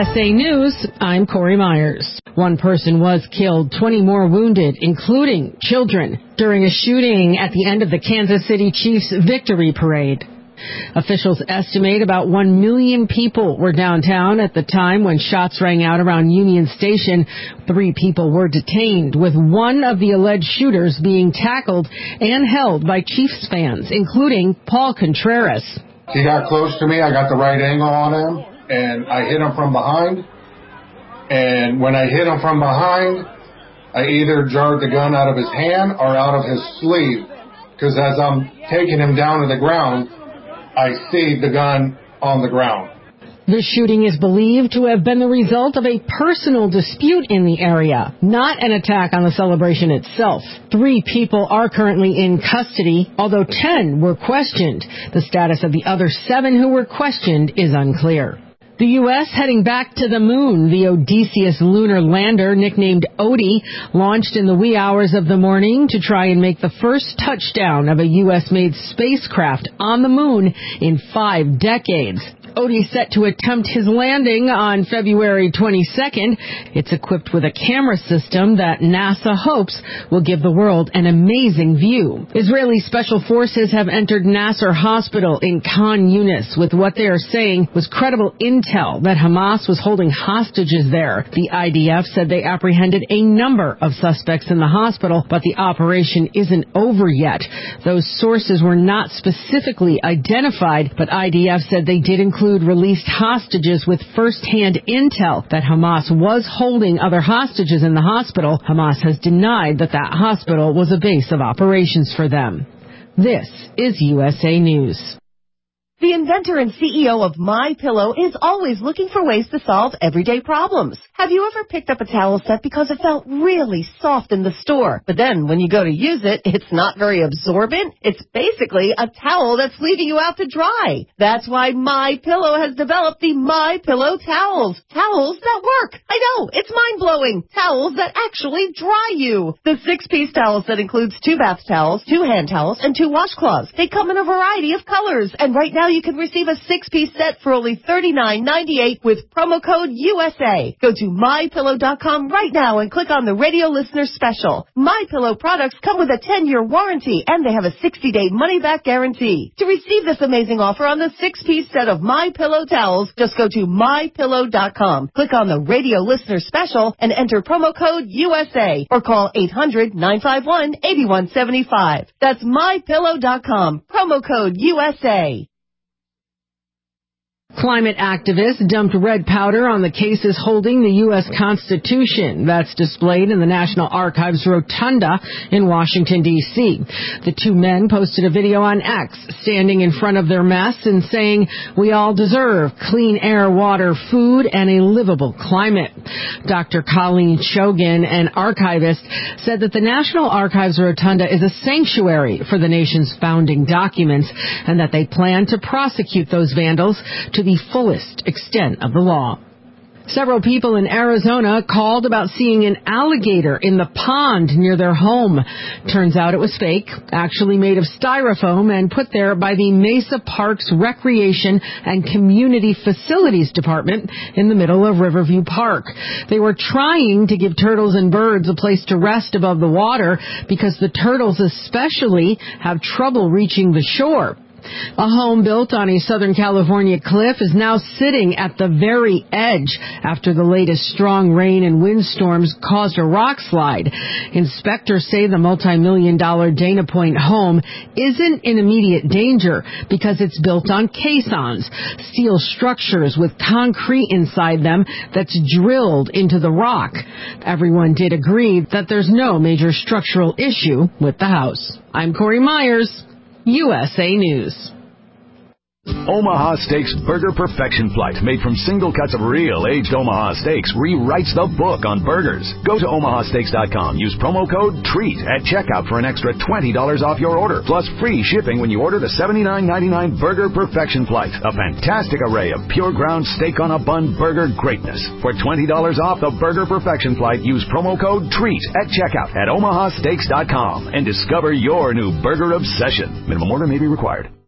USA News, I'm Corey Myers. One person was killed, 20 more wounded, including children, during a shooting at the end of the Kansas City Chiefs victory parade. Officials estimate about 1 million people were downtown at the time when shots rang out around Union Station. 3 people were detained, with one of the alleged shooters being tackled and held by Chiefs fans, including Paul Contreras. He got close to me. I got the right angle on him, and I hit him from behind. And when I hit him from behind, I either jarred the gun out of his hand or out of his sleeve, because as I'm taking him down to the ground, I see the gun on the ground. The shooting is believed to have been the result of a personal dispute in the area, not an attack on the celebration itself. 3 people are currently in custody, although 10 were questioned. The status of the other 7 who were questioned is unclear. The U.S. heading back to the moon. The Odysseus lunar lander, nicknamed Odie, launched in the wee hours of the morning to try and make the first touchdown of a U.S.-made spacecraft on the moon in 5 decades. Odie set to attempt his landing on February 22nd. It's equipped with a camera system that NASA hopes will give the world an amazing view. Israeli special forces have entered Nasser Hospital in Khan Yunis with what they are saying was credible intel that Hamas was holding hostages there. The IDF said they apprehended a number of suspects in the hospital, but the operation isn't over yet. Those sources were not specifically identified, but IDF said they did include released hostages with first-hand intel that Hamas was holding other hostages in the hospital. Hamas has denied that hospital was a base of operations for them. This is USA News. The inventor and CEO of MyPillow is always looking for ways to solve everyday problems. Have you ever picked up a towel set because it felt really soft in the store, but then when you go to use it, it's not very absorbent? It's basically a towel that's leaving you out to dry. That's why MyPillow has developed the MyPillow towels. Towels that work. I know, it's mind-blowing. Towels that actually dry you. The 6-piece towel set includes 2 bath towels, 2 hand towels, and 2 washcloths. They come in a variety of colors, and right now you can receive a 6-piece set for only $39.98 with promo code USA. Go to MyPillow.com right now and click on the radio listener special. MyPillow products come with a 10-year warranty, and they have a 60-day money-back guarantee. To receive this amazing offer on the 6-piece set of MyPillow towels, just go to MyPillow.com. Click on the radio listener special and enter promo code USA or call 800-951-8175. That's MyPillow.com. Promo code USA. Climate activists dumped red powder on the cases holding the U.S. Constitution. That's displayed in the National Archives Rotunda in Washington, D.C. The 2 men posted a video on X, standing in front of their mess and saying, "We all deserve clean air, water, food, and a livable climate." Dr. Colleen Shogan, an archivist, said that the National Archives Rotunda is a sanctuary for the nation's founding documents and that they plan to prosecute those vandals to the fullest extent of the law. Several people in Arizona called about seeing an alligator in the pond near their home. Turns out it was fake, actually made of styrofoam and put there by the Mesa Parks Recreation and Community Facilities Department in the middle of Riverview Park. They were trying to give turtles and birds a place to rest above the water because the turtles especially have trouble reaching the shore. A home built on a Southern California cliff is now sitting at the very edge after the latest strong rain and windstorms caused a rock slide. Inspectors say the multi-million-dollar Dana Point home isn't in immediate danger because it's built on caissons, steel structures with concrete inside them that's drilled into the rock. Everyone did agree that there's no major structural issue with the house. I'm Corey Myers, USA News. Omaha Steaks Burger Perfection Flight, made from single cuts of real aged Omaha steaks, rewrites the book on burgers. Go to omahasteaks.com. Use promo code TREAT at checkout for an extra $20 off your order, plus free shipping when you order the $79.99 Burger Perfection Flight. A fantastic array of pure ground steak on a bun burger greatness. For $20 off the Burger Perfection Flight, use promo code TREAT at checkout at omahasteaks.com and discover your new burger obsession. Minimum order may be required.